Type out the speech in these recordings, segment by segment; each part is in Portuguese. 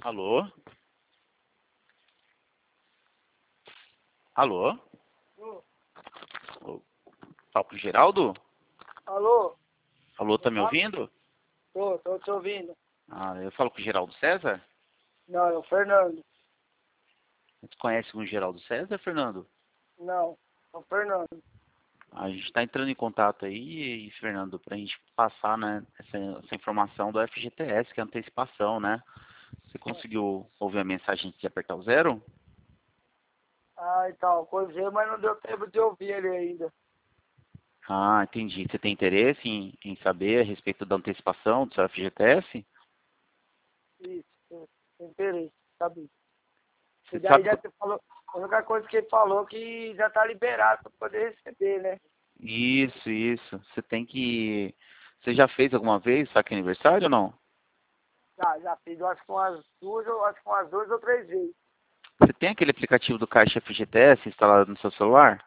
Alô? Alô? Alô? Ô, fala pro Geraldo? Alô? Alô, tá me ouvindo? Tô te ouvindo. Eu falo com o Geraldo César? Não, é o Fernando. Você conhece o Geraldo César, Fernando? Não, é o Fernando. A gente está entrando em contato aí, Fernando, para a gente passar, né, essa informação do FGTS, que é a antecipação, né? Você conseguiu ouvir a mensagem de apertar o zero? Ah, então, coisei, mas não deu tempo de ouvir ele ainda. Ah, entendi. Você tem interesse em saber a respeito da antecipação do seu FGTS? Isso, tem interesse, sabe? Você E daí sabe... já te falou, a única coisa que ele falou que já tá liberado para poder receber, né? Isso. Você tem que... Você já fez alguma vez saque aniversário ou não? Já fiz, eu acho que umas duas ou três vezes. Você tem aquele aplicativo do Caixa FGTS instalado no seu celular?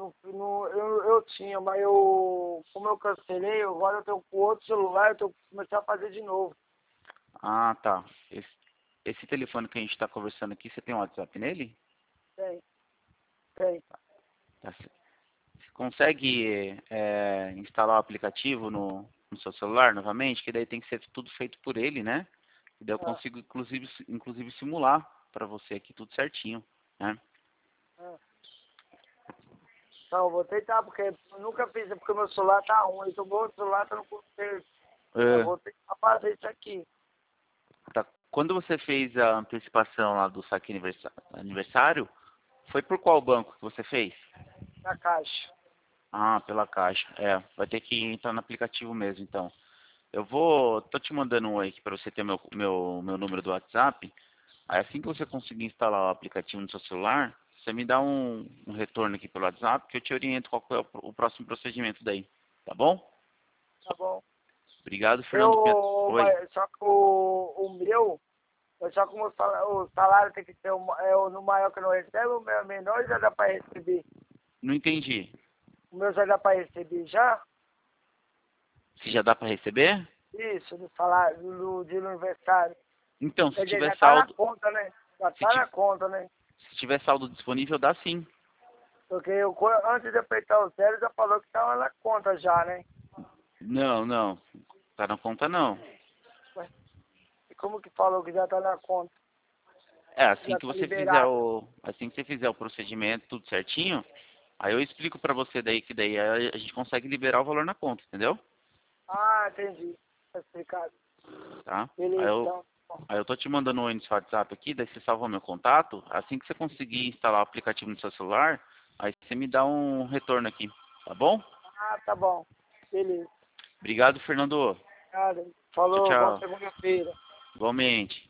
Eu tinha, mas como eu cancelei, agora eu tô com outro celular, eu tô começando a fazer de novo. Ah, tá. Esse telefone que a gente está conversando aqui, você tem um WhatsApp nele? Tem, tem. Tá. Você consegue instalar o aplicativo no seu celular novamente? Que daí tem que ser tudo feito por ele, né? E daí eu Ah, consigo, inclusive simular para você aqui tudo certinho, né? ah. Então, eu vou tentar, porque eu nunca fiz, porque meu celular tá ruim, então meu celular tá no conserto. Eu É, vou tentar fazer isso aqui, tá. Quando você fez a antecipação lá do saque aniversário, foi por qual banco que você fez? na caixa. Ah, pela Caixa. Vai ter que entrar no aplicativo mesmo, então. Tô te mandando um aí aqui para você ter meu número do WhatsApp. Aí assim que você conseguir instalar o aplicativo no seu celular, você me dá um retorno aqui pelo WhatsApp que eu te oriento qual que é o próximo procedimento daí. Tá bom? Tá bom? Obrigado, Fernando Pedro. Oi. Só que o meu, só que o salário tem que ser no maior que eu não recebo, o meu é menor já dá para receber. Não entendi. O meu já dá para receber já? Se já dá para receber? Isso, do salário, do dia do aniversário. Então, se Quer dizer, tiver já tá na saldo, conta, né? Já se, tá ti- na conta, né? se tiver saldo disponível, dá sim. Porque antes de apertar o zero já falou que tava na conta já, né? Não. Tá na conta não. Ué, e como que falou que já tá na conta? Assim Já que tá você fizer liberado. assim que você fizer o procedimento tudo certinho, aí eu explico para você daí que daí a gente consegue liberar o valor na conta, entendeu? Ah, entendi. Tá explicado. Tá? Beleza, então. Bom, Aí eu tô te mandando um no seu WhatsApp aqui, daí você salva meu contato. Assim que você conseguir instalar o aplicativo no seu celular, aí você me dá um retorno aqui, tá bom? ah, tá bom. Beleza. Obrigado, Fernando. Nada. Tchau, Falou, boa tchau. segunda-feira. Igualmente.